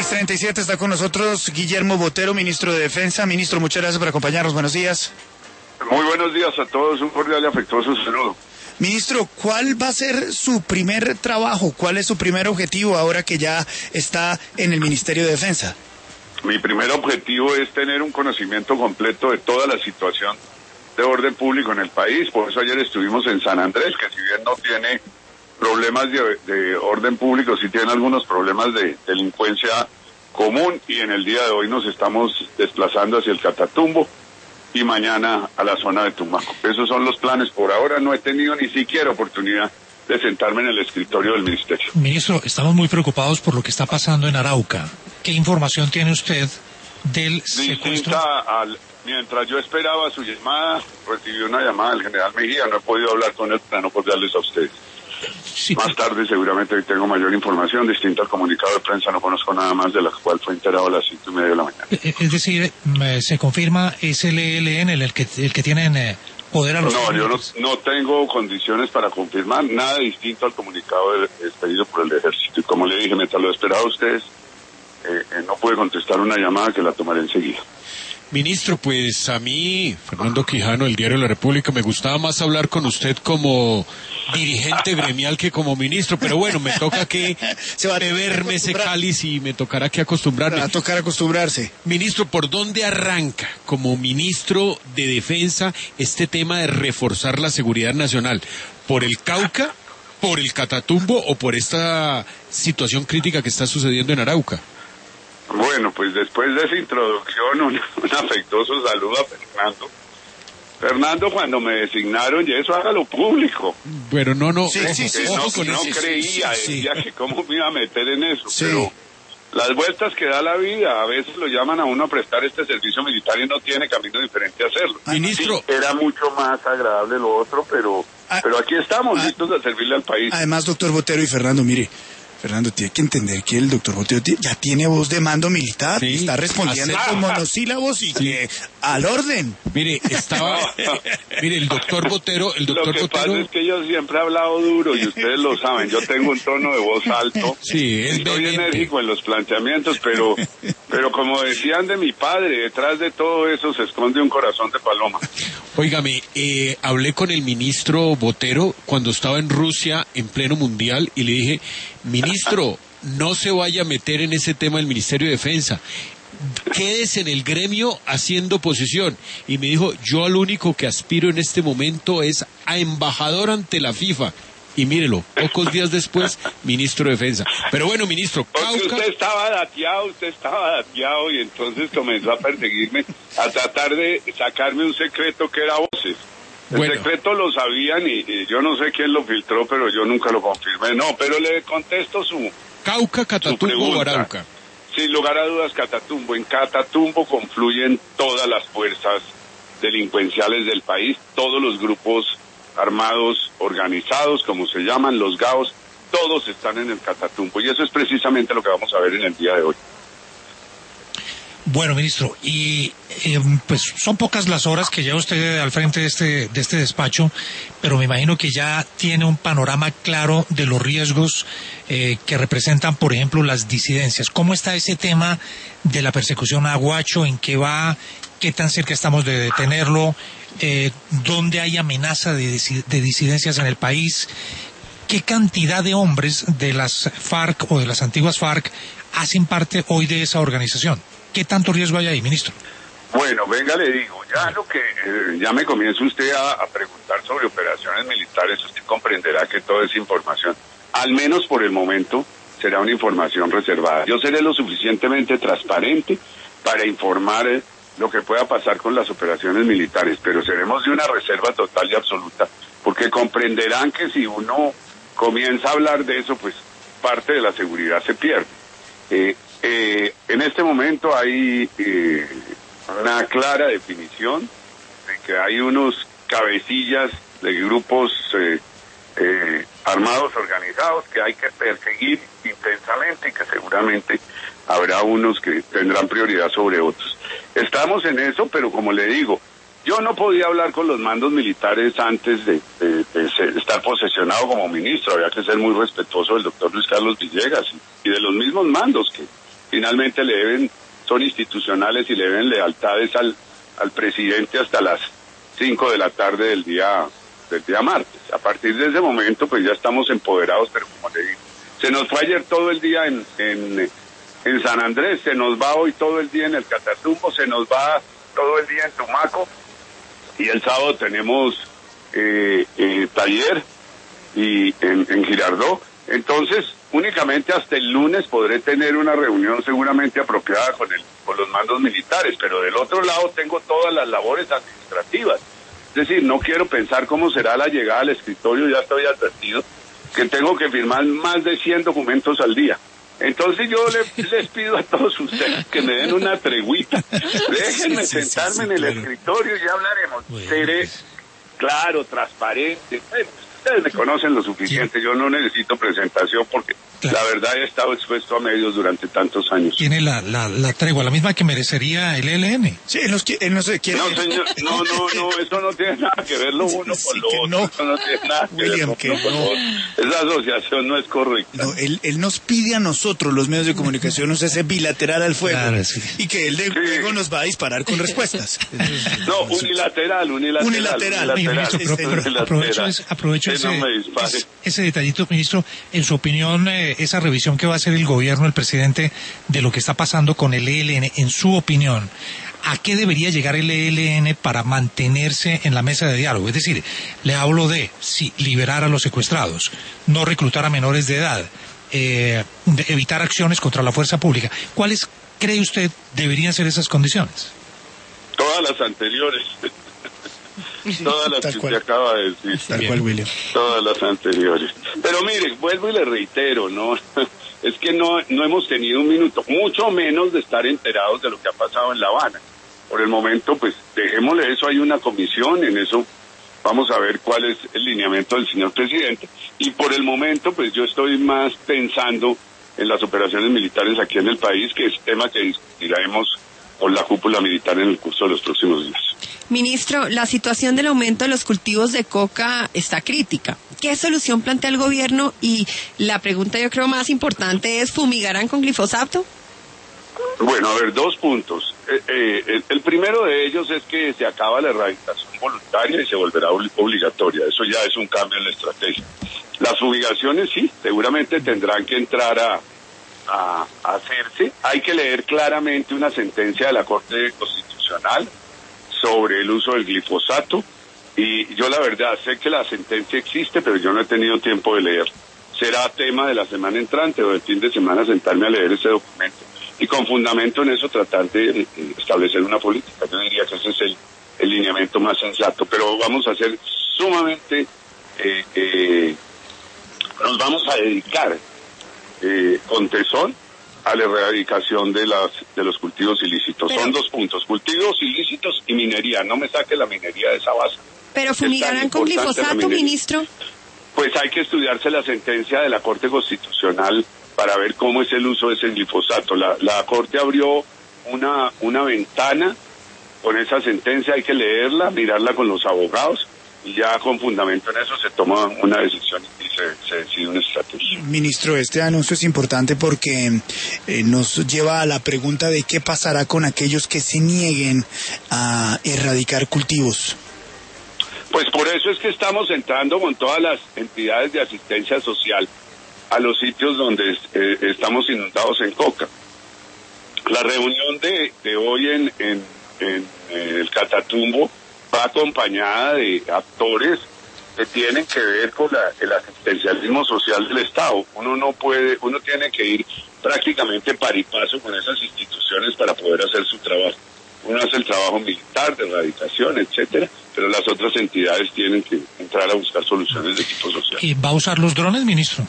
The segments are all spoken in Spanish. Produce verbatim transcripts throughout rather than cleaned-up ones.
treinta y siete está con nosotros Guillermo Botero, ministro de Defensa. Ministro, muchas gracias por acompañarnos. Buenos días. Muy buenos días a todos. Un cordial y afectuoso saludo. Ministro, ¿cuál va a ser su primer trabajo? ¿Cuál es su primer objetivo ahora que ya está en el Ministerio de Defensa? Mi primer objetivo es tener un conocimiento completo de toda la situación de orden público en el país. Por eso ayer estuvimos en San Andrés, que si bien no tiene problemas de, de orden público, sí tiene algunos problemas de delincuencia común, y en el día de hoy nos estamos desplazando hacia el Catatumbo y mañana a la zona de Tumaco. Esos son los planes. Por ahora no he tenido ni siquiera oportunidad de sentarme en el escritorio del ministerio. Ministro, estamos muy preocupados por lo que está pasando en Arauca. ¿Qué información tiene usted del secuestro? Distinta al, mientras yo esperaba su llamada, recibí una llamada del general Mejía. No he podido hablar con él para no darles a ustedes. Sí, más tarde seguramente hoy tengo mayor información distinta al comunicado de prensa. No conozco nada más, de la cual fue enterado a las cinco y media de la mañana. Es decir, se confirma, es el E L N el que el que tienen poder a los... No, yo no, no tengo condiciones para confirmar nada distinto al comunicado expedido por el ejército. Y como le dije, mientras lo esperaba a ustedes, eh, eh, no pude contestar una llamada que la tomaré enseguida. Ministro, pues a mí, Fernando Quijano, del Diario de la República, me gustaba más hablar con usted como dirigente gremial que como ministro, pero bueno, me toca que se va a beberme ese cáliz y me tocará que acostumbrarme. Va a tocar acostumbrarse. Ministro, ¿por dónde arranca como ministro de Defensa este tema de reforzar la seguridad nacional? ¿Por el Cauca, por el Catatumbo o por esta situación crítica que está sucediendo en Arauca? Bueno, pues después de esa introducción, un, un afectuoso saludo a Fernando. Fernando, cuando me designaron, y eso hágalo público. Bueno, no, no. Sí, sí, sí, no, sí, no sí, creía, sí, sí. decía que cómo me iba a meter en eso, sí. Pero las vueltas que da la vida, a veces lo llaman a uno a prestar este servicio militar y no tiene camino diferente a hacerlo. Ministro. Sí, era mucho más agradable lo otro, pero, ah, pero aquí estamos, ah, listos a servirle al país. Además, doctor Botero y Fernando, mire, Fernando, tiene que entender que el doctor Botero ya tiene voz de mando militar, sí, está respondiendo con monosílabos y sí, que al orden. Mire, estaba, mire, el doctor Botero, el doctor Lo que Botero... pasa es que yo siempre he hablado duro y ustedes lo saben, yo tengo un tono de voz alto, sí, es estoy enérgico en los planteamientos, pero, pero como decían de mi padre, detrás de todo eso se esconde un corazón de paloma. Óigame, eh, hablé con el ministro Botero cuando estaba en Rusia en pleno mundial y le dije, ministro, no se vaya a meter en ese tema del Ministerio de Defensa, quédese en el gremio haciendo oposición. Y me dijo, yo al único que aspiro en este momento es a embajador ante la FIFA. Y mírelo, pocos días después, ministro de Defensa. Pero bueno, ministro, Cauca... Porque usted estaba dateado, usted estaba dateado y entonces comenzó a perseguirme, a tratar de sacarme un secreto que era voces. El bueno. secreto lo sabían y, y yo no sé quién lo filtró, pero yo nunca lo confirmé. No, pero le contesto su Cauca, Catatumbo o Arauca. Sin lugar a dudas, Catatumbo. En Catatumbo confluyen todas las fuerzas delincuenciales del país, todos los grupos armados organizados, como se llaman, los GAOs, todos están en el Catatumbo. Y eso es precisamente lo que vamos a ver en el día de hoy. Bueno, ministro, y eh, pues son pocas las horas que lleva usted al frente de este de este despacho, pero me imagino que ya tiene un panorama claro de los riesgos eh, que representan, por ejemplo, las disidencias. ¿Cómo está ese tema de la persecución a Guacho? ¿En qué va? ¿Qué tan cerca estamos de detenerlo? Eh, ¿Dónde hay amenaza de, de disidencias en el país? ¿Qué cantidad de hombres de las FARC o de las antiguas FARC hacen parte hoy de esa organización? ¿Qué tanto riesgo hay ahí, ministro? Bueno, venga, le digo, ya lo que eh, ya me comienza usted a, a preguntar sobre operaciones militares, usted comprenderá que toda esa información, al menos por el momento, será una información reservada. Yo seré lo suficientemente transparente para informar eh, lo que pueda pasar con las operaciones militares, pero seremos de una reserva total y absoluta, porque comprenderán que si uno comienza a hablar de eso, pues parte de la seguridad se pierde. Eh, Eh, en este momento hay eh, una clara definición de que hay unos cabecillas de grupos eh, eh, armados organizados que hay que perseguir intensamente y que seguramente habrá unos que tendrán prioridad sobre otros. Estamos en eso, pero como le digo, yo no podía hablar con los mandos militares antes de, de, de, ser, de estar posesionado como ministro. Había que ser muy respetuoso del doctor Luis Carlos Villegas y, y de los mismos mandos que finalmente le deben, son institucionales y le deben lealtades al, al presidente hasta las cinco de la tarde del día, del día martes. A partir de ese momento, pues ya estamos empoderados, pero como le digo, se nos fue ayer todo el día en, en, en San Andrés, se nos va hoy todo el día en el Catatumbo, se nos va todo el día en Tumaco, y el sábado tenemos eh, eh, taller y en, en Girardot. Entonces, únicamente hasta el lunes podré tener una reunión seguramente apropiada con el con los mandos militares, pero del otro lado tengo todas las labores administrativas. Es decir, no quiero pensar cómo será la llegada al escritorio, ya estoy advertido que tengo que firmar más de cien documentos al día. Entonces yo le, les pido a todos ustedes que me den una treguita, déjenme sí, sí, sentarme sí, sí, en el claro. escritorio y ya hablaremos. Bueno, Seré pues... claro, transparente. Bueno, ustedes me conocen lo suficiente, yo no necesito presentación porque claro. la verdad he estado expuesto a medios durante tantos años. Tiene la, la, la tregua, la misma que merecería el E L N. Sí, él, nos, él no se quiere... No, señor, no, no, no, eso no tiene nada que ver lo uno sí, con lo otro, no. eso no tiene nada que William, ver que lo no. otro. Esa asociación no es correcta. No, él, él nos pide a nosotros, los medios de comunicación, nos hace bilateral al fuego, claro, sí. y que él de sí. luego nos va a disparar con respuestas. Es, no, unilateral, unilateral. Unilateral. unilateral. Ministro, pero, pero aprovecho, ese, aprovecho ese, no ese, ese detallito, ministro. En su opinión, eh, esa revisión que va a hacer el gobierno, el presidente, de lo que está pasando con el E L N, en su opinión, ¿a qué debería llegar el E L N para mantenerse en la mesa de diálogo? Es decir, le hablo de sí, liberar a los secuestrados, no reclutar a menores de edad, eh, de evitar acciones contra la fuerza pública. ¿Cuáles cree usted deberían ser esas condiciones? Todas las anteriores. Todas las Tal que cual. usted acaba de decir. Tal cual, William. Todas las anteriores. Pero mire, vuelvo y le reitero, ¿no? Es que no, no hemos tenido un minuto, mucho menos de estar enterados de lo que ha pasado en La Habana. Por el momento, pues, dejémosle eso, hay una comisión, en eso vamos a ver cuál es el lineamiento del señor presidente. Y por el momento, pues, yo estoy más pensando en las operaciones militares aquí en el país, que es tema que discutiremos con la cúpula militar en el curso de los próximos días. Ministro, la situación del aumento de los cultivos de coca está crítica. ¿Qué solución plantea el gobierno? Y la pregunta yo creo más importante es, ¿fumigarán con glifosato? Bueno, a ver, dos puntos. Eh, eh, el, el primero de ellos es que se acaba la erradicación voluntaria y se volverá obligatoria. Eso ya es un cambio en la estrategia. Las fumigaciones sí, seguramente tendrán que entrar a, a, a hacerse. Hay que leer claramente una sentencia de la Corte Constitucional sobre el uso del glifosato, y yo la verdad sé que la sentencia existe, pero yo no he tenido tiempo de leer. Será tema de la semana entrante o del fin de semana sentarme a leer ese documento y con fundamento en eso tratar de establecer una política. Yo diría que ese es el, el lineamiento más sensato, pero vamos a ser sumamente eh, eh, nos vamos a dedicar eh, con tesón a la erradicación de las de los cultivos ilícitos. Pero, son dos puntos, cultivos ilícitos y minería. No me saque la minería de esa base. ¿Pero fumigarán con glifosato, ministro? Pues hay que estudiarse la sentencia de la Corte Constitucional para ver cómo es el uso de ese glifosato. La, la Corte abrió una, una ventana con esa sentencia, hay que leerla, mirarla con los abogados, y ya con fundamento en eso se toma una decisión y se, se decide una estrategia. Ministro, este anuncio es importante porque eh, nos lleva a la pregunta de qué pasará con aquellos que se nieguen a erradicar cultivos. Pues por eso es que estamos entrando con todas las entidades de asistencia social a los sitios donde eh, estamos inundados en coca. La reunión de, de hoy en, en, en, en el Catatumbo va acompañada de actores que tienen que ver con la, el asistencialismo social del Estado. Uno no puede, uno tiene que ir prácticamente par y paso con esas instituciones para poder hacer su trabajo. Uno hace el trabajo militar, de erradicación, etcétera, pero las otras entidades tienen que entrar a buscar soluciones de tipo social. ¿Y va a usar los drones, ministro?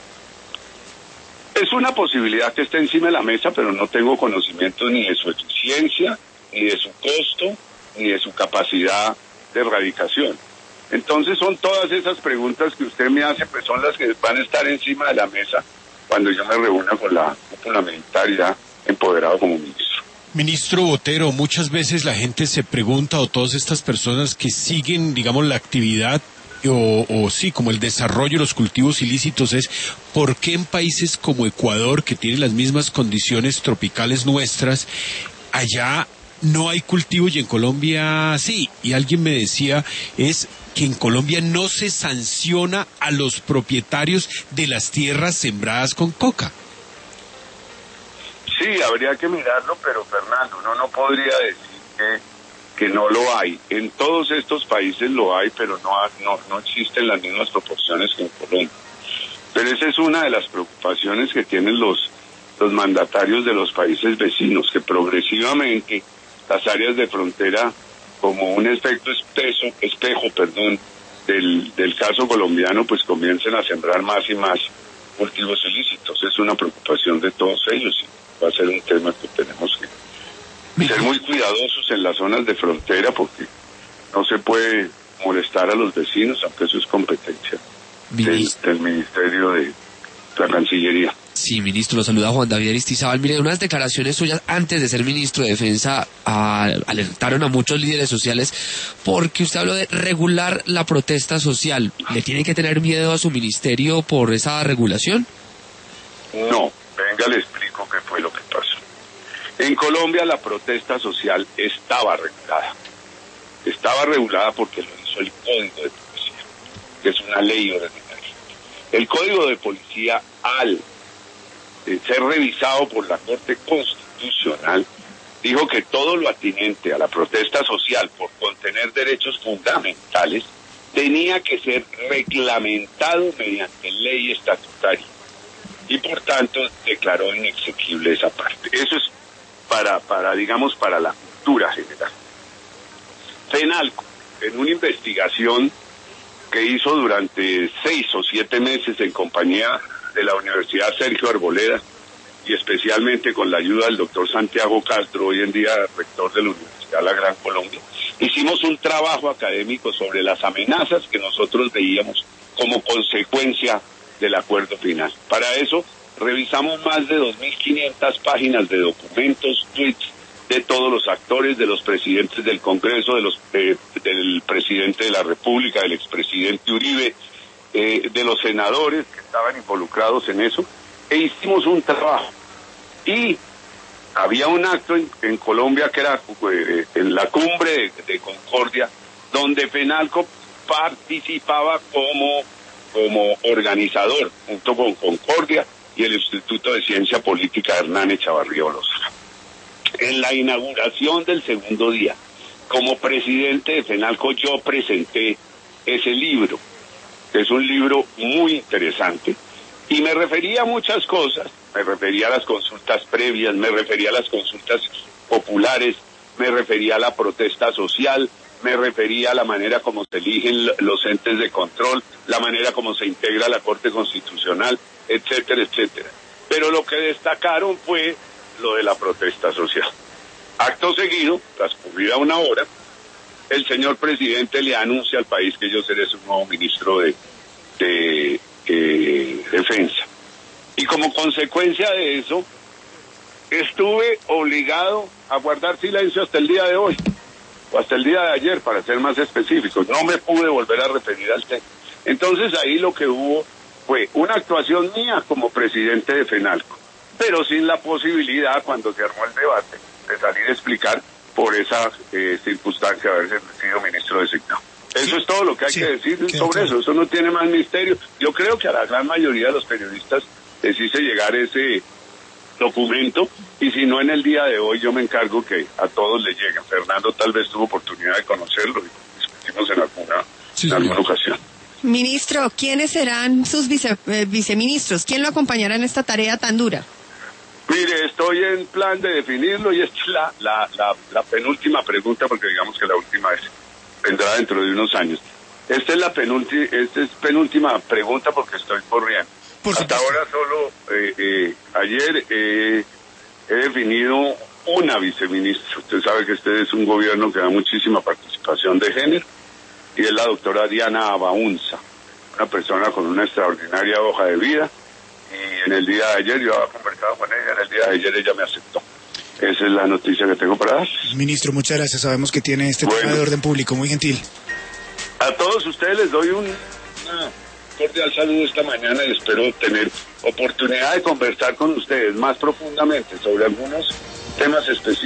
Es una posibilidad que esté encima de la mesa, pero no tengo conocimiento ni de su eficiencia, ni de su costo, ni de su capacidad de erradicación. Entonces son todas esas preguntas que usted me hace, pues son las que van a estar encima de la mesa cuando yo me reúna con la cúpula militar ya empoderado como ministro. Ministro Botero, muchas veces la gente se pregunta, o todas estas personas que siguen, digamos, la actividad o, o sí, como el desarrollo de los cultivos ilícitos es por qué en países como Ecuador, que tienen las mismas condiciones tropicales nuestras, allá no hay cultivo y en Colombia sí. Y alguien me decía es que en Colombia no se sanciona a los propietarios de las tierras sembradas con coca. Sí, habría que mirarlo, pero Fernando, uno no podría decir que, que no lo hay. En todos estos países lo hay, pero no, no, no existen las mismas proporciones que en Colombia. Pero esa es una de las preocupaciones que tienen los, los mandatarios de los países vecinos, que progresivamente las áreas de frontera, como un efecto espeso, espejo perdón, del, del caso colombiano, pues comiencen a sembrar más y más cultivos ilícitos. Es una preocupación de todos ellos. Va a ser un tema que tenemos que ser muy cuidadosos en las zonas de frontera, porque no se puede molestar a los vecinos, aunque eso es competencia del, del Ministerio de la Cancillería. Sí, ministro, lo saluda Juan David Aristizábal. Mire, unas declaraciones suyas antes de ser ministro de Defensa a, alertaron a muchos líderes sociales porque usted habló de regular la protesta social. ¿Le tiene que tener miedo a su ministerio por esa regulación? No, venga, le explico qué fue lo que pasó. En Colombia la protesta social estaba regulada. Estaba regulada porque lo hizo el Código de Policía, que es una ley ordinaria. El Código de Policía, al eh, ser revisado por la Corte Constitucional, dijo que todo lo atinente a la protesta social por contener derechos fundamentales tenía que ser reglamentado mediante ley estatutaria. Y por tanto declaró inexequible esa parte. Eso es para, para digamos, para la cultura general. Fenalco, en una investigación que hizo durante seis o siete meses en compañía de la Universidad Sergio Arboleda y especialmente con la ayuda del doctor Santiago Castro, hoy en día rector de la Universidad La Gran Colombia, hicimos un trabajo académico sobre las amenazas que nosotros veíamos como consecuencia del acuerdo final. Para eso revisamos más de dos mil quinientas páginas de documentos, tweets de todos los actores, de los presidentes del Congreso, de los eh, del presidente de la República, del expresidente Uribe, eh, de los senadores que estaban involucrados en eso, e hicimos un trabajo. Y había un acto en, en Colombia que era eh, en la cumbre de, de Concordia, donde Fenalco participaba como como organizador, junto con Concordia y el Instituto de Ciencia Política Hernán Echavarría Olózaga. En la inauguración del segundo día, como presidente de Fenalco, yo presenté ese libro. Es un libro muy interesante y me refería a muchas cosas. Me refería a las consultas previas, me refería a las consultas populares, me refería a la protesta social, me refería a la manera como se eligen los entes de control, la manera como se integra la Corte Constitucional, etcétera, etcétera. Pero lo que destacaron fue lo de la protesta social. Acto seguido, transcurrida una hora, el señor presidente le anuncia al país que yo seré su nuevo ministro de, de eh, Defensa. Y como consecuencia de eso, estuve obligado a guardar silencio hasta el día de hoy. O hasta el día de ayer, para ser más específicos. No me pude volver a referir al tema. Entonces ahí lo que hubo fue una actuación mía como presidente de Fenalco, pero sin la posibilidad, cuando se armó el debate, de salir a explicar por esa eh, circunstancia de haber sido ministro designado. Eso sí, es todo lo que hay sí, que decir sobre claro. eso. Eso no tiene más misterio. Yo creo que a la gran mayoría de los periodistas les hice llegar ese documento, y si no en el día de hoy yo me encargo que a todos les lleguen. Fernando tal vez tuvo oportunidad de conocerlo y discutimos en alguna, sí, en alguna ocasión. Ministro, ¿quiénes serán sus vice, eh, viceministros? ¿Quién lo acompañará en esta tarea tan dura? Mire, estoy en plan de definirlo y esta es la, la, la, la penúltima pregunta, porque digamos que la última es, vendrá dentro de unos años. Esta es la penúltima, esta es penúltima pregunta porque estoy corriendo. Hasta ahora solo, eh, eh, ayer eh, he definido una viceministra. Usted sabe que este es un gobierno que da muchísima participación de género, y es la doctora Diana Abaunza, una persona con una extraordinaria hoja de vida, y en el día de ayer yo había conversado con ella, en el día de ayer ella me aceptó. Esa es la noticia que tengo para dar. Ministro, muchas gracias. Sabemos que tiene este bueno. tema de orden público, muy gentil. A todos ustedes les doy un una cordial saludo esta mañana y espero tener oportunidad de conversar con ustedes más profundamente sobre algunos temas específicos.